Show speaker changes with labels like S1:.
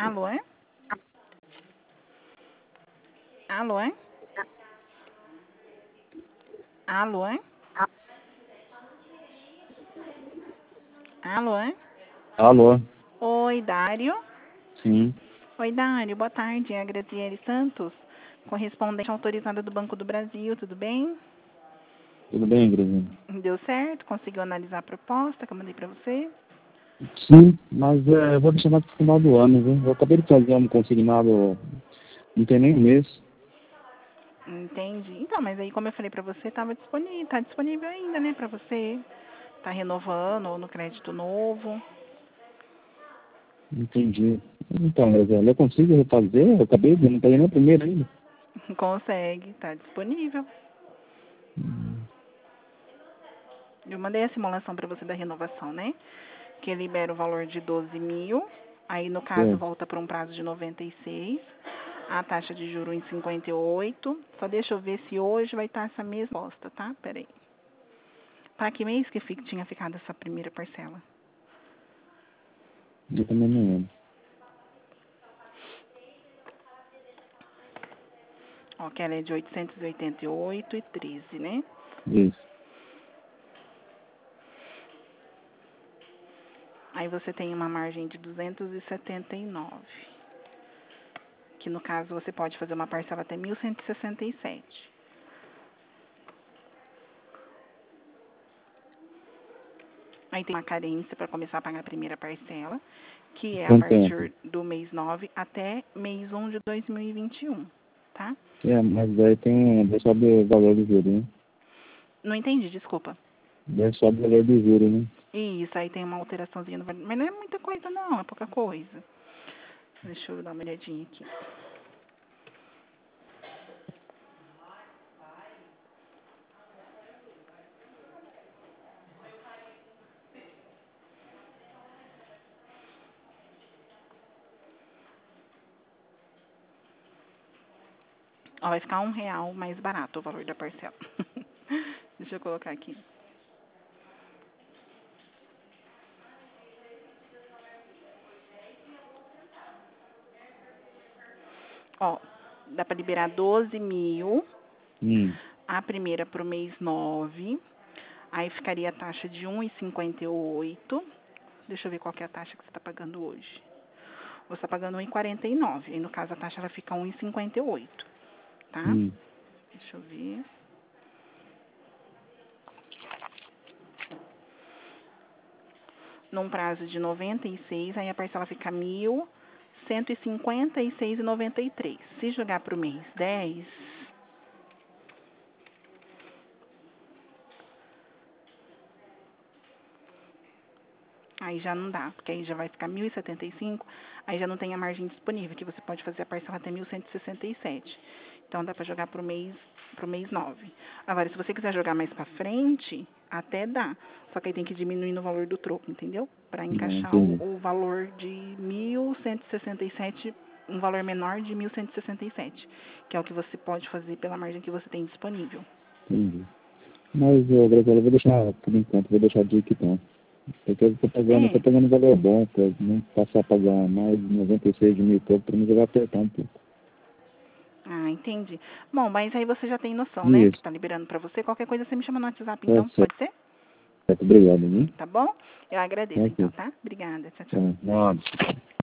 S1: Alô, é? Alô, é? Alô, é? Alô, é?
S2: Alô?
S1: Oi, Dário.
S2: Sim.
S1: Oi, Dário. Boa tarde. É a Graziele Santos, correspondente autorizada do Banco do Brasil. Tudo bem?
S2: Tudo bem, Grazinha?
S1: Deu certo? Conseguiu analisar a proposta que eu mandei para você?
S2: Sim, mas eu vou deixar mais pro final do ano, viu? Eu acabei de fazer um consignado, não tem nem um mês.
S1: Entendi. Então, mas aí, como eu falei para você, tá disponível ainda, né, para você. Tá renovando ou no crédito novo.
S2: Entendi. Então, Graziela, eu consigo refazer? Eu acabei de, não peguei nem o primeiro ainda.
S1: Consegue, tá disponível. Eu mandei a simulação para você da renovação, né? Que libera o valor de 12 mil. Aí, no caso,
S2: É.
S1: volta para um prazo de 96. A taxa de juros em 58. Só deixa eu ver se hoje vai estar essa mesma posta, tá? Peraí. Para que mês que tinha ficado essa primeira parcela?
S2: Eu também não lembro.
S1: Ó, que ela é de 888,13, né?
S2: Isso.
S1: Aí você tem uma margem de 279. Que no caso você pode fazer uma parcela até 1.167. Aí tem uma carência para começar a pagar a primeira parcela, que é a
S2: Quanto tempo?
S1: partir do mês 9 até mês 1 de 2021, tá?
S2: É, mas daí daí sobe o valor do juro, né?
S1: Não entendi, desculpa.
S2: Daí sobe o valor do juro, né?
S1: Isso, aí tem uma alteraçãozinha no valor, mas não é muita coisa não, é pouca coisa. Deixa eu dar uma olhadinha aqui. Ó, vai ficar R$ 1 mais barato o valor da parcela. Deixa eu colocar aqui. Ó, dá para liberar 12 mil, a primeira para o mês 9, aí ficaria a taxa de 1,58. Deixa eu ver qual que é a taxa que você está pagando hoje. Você está pagando 1,49, aí no caso a taxa ela fica 1,58, tá? Deixa eu ver. Num prazo de 96, aí a parcela fica 1.156,93. Se jogar para o mês 10, aí já não dá, porque aí já vai ficar 1.075, aí já não tem a margem disponível, que você pode fazer a parcela até 1.167. Então dá para jogar pro mês 9. Agora, se você quiser jogar mais para frente, até dá. Só que aí tem que diminuir no valor do troco, entendeu? Para encaixar o valor de 1.167, um valor menor de 1.167, que é o que você pode fazer pela margem que você tem disponível.
S2: Entendi. Mas, Graziela, eu vou deixar, por enquanto, vou deixar de que tá. Porque eu tô pagando valor bom, pra não passar a pagar mais de 96 de mil e pouco, pra mim já vai apertar um pouco.
S1: Ah, entendi. Bom, mas aí você já tem noção, né? Que tá liberando para você. Qualquer coisa você me chama no WhatsApp, então. Pode ser?
S2: Certo, obrigado, viu?
S1: Tá bom? Eu agradeço, então, tá? Obrigada. Tchau, tchau.
S2: Nada.